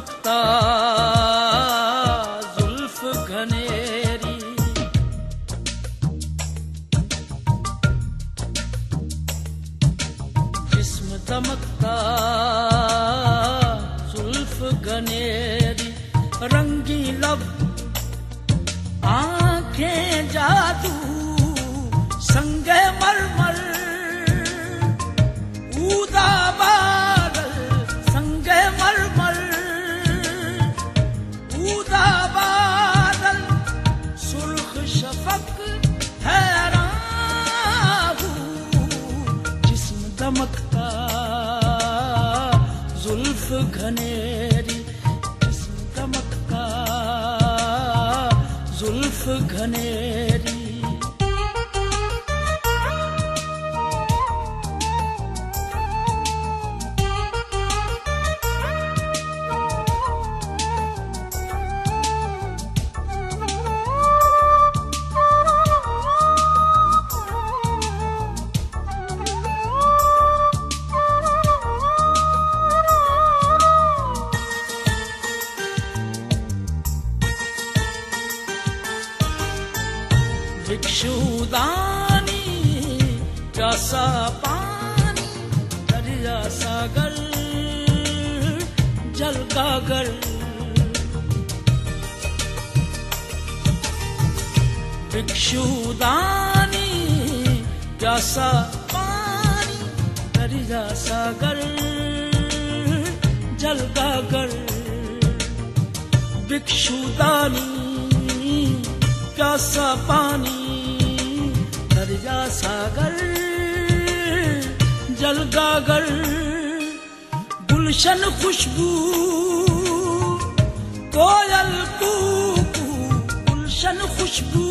दमकता जुल्फ घनेरी, जिस्म दमकता जुल्फ घनेरी, रंगी लब आंखें जादू संगे मरमर, ऊदा बादल संगे मरमर, ऊदा बादल सुर्ख शफक हैरान हूँ, जिस्म दमकता जुल्फ घनेरी, जिस्म दमकता जुल्फ घनेरी। भिक्षुदानी प्यासा पानी, दरिया सागर जल गागर, भिक्षुदानी प्यासा पानी, दरिया सागर जल गागर, भिक्षुदानी प्यासा पानी, दरिया सागर जल गागर, गुलशन खुशबू कोयल कूकू, गुलशन खुशबू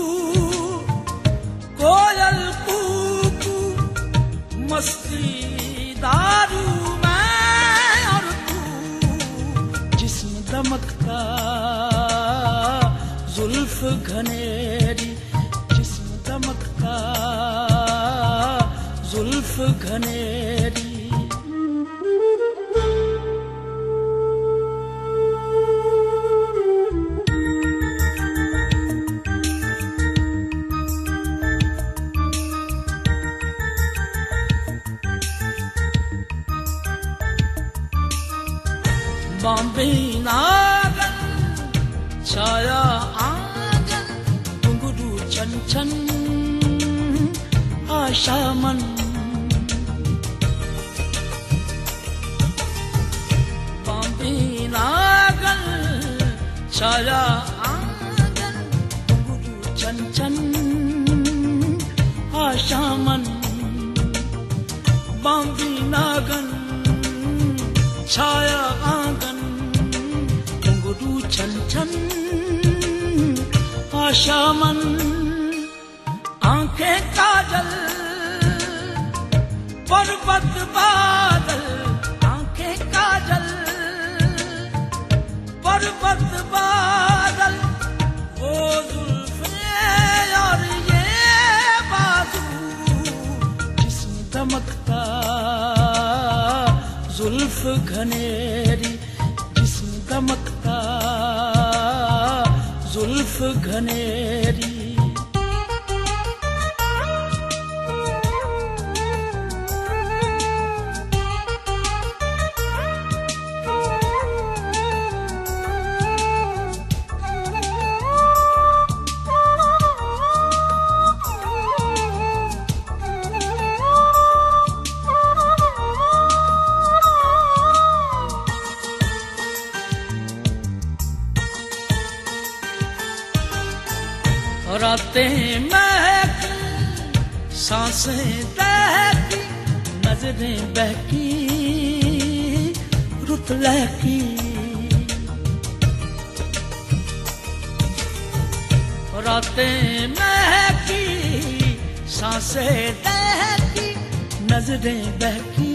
कोयल कूकू, मस्ती दारू मैं और तू, जिस्म दमकता जुल्फ घनेरी, जिस्म दमकता जुल्फ घनेरी। बॉम्बे नागन छाया आंगन, घुंघरू छन छन आशा मन, बॉम्बे नागन छाया आंगन, घुंघरू छन छन आशा मन, बॉम्बे नागन छाया आंगन, घुंघरू छन छन आशा मन, आंखें काजल पर्वत बादल, आंखें काजल पर्वत बादल, वो जुल्फें और ये बाजू, जिस्म दमकता जुल्फ घनेरी, जिस्म दमकता जुल्फ घनेरी। रातें महकी, सांसें दहकी, नजरें बहकी, रुत लहकी, रातें महकी, सांसें दहकी, नजरें बहकी,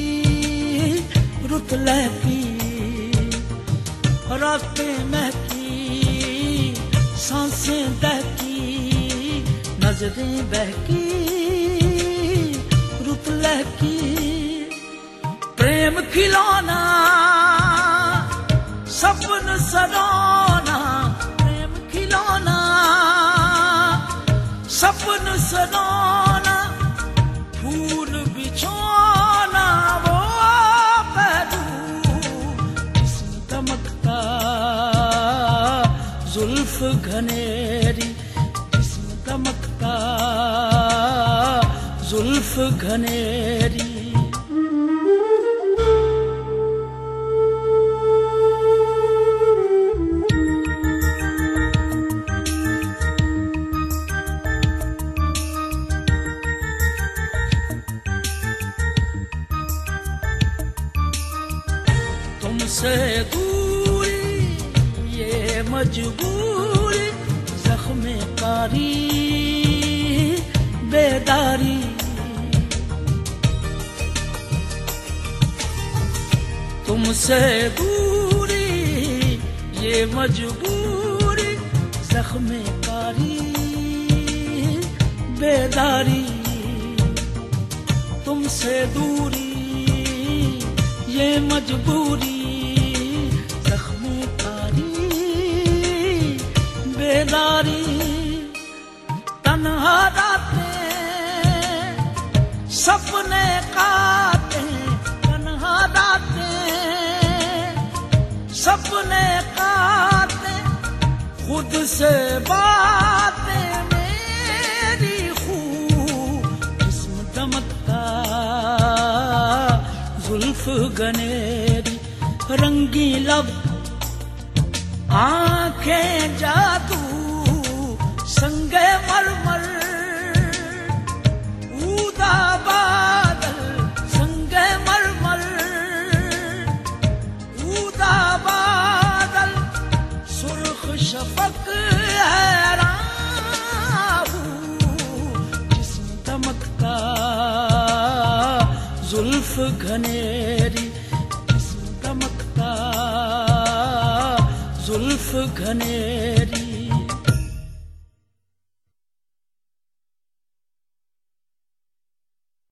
रुत लहकी, रातें महकी, सांसें दहकी, नजरें बहकी, रुत लहकी, प्रेम खिलौना सपन सरोना प्रेम खिलौना, सपन सरोना फूल बिछोना, वो पहलू जिस्म दमकता जुल्फ घनेरी, जिस्म दमकता जुल्फ घनेरी। तुमसे दूरी ये मजबूरी, जख्मे कारी बेदारी, तुमसे दूरी ये मजबूरी, जख्मे कारी बेदारी, तुमसे दूरी ये मजबूरी, जख्मे कारी बेदारी। तन्हा रातें सपने काटे, तन्हा रातें सपने काटे, खुद से बातें मेरी खूब जिस्म दमकता जुल्फ घनेरी, रंगी लब आंखें जादू संगे मरमर, ऊदा बादल संगे मरमर, ऊदा बादल सुर्ख शफक हैरान, जिस्म दमकता जुल्फ घनेरी, जिस्म दमकता जुल्फ घनेरी।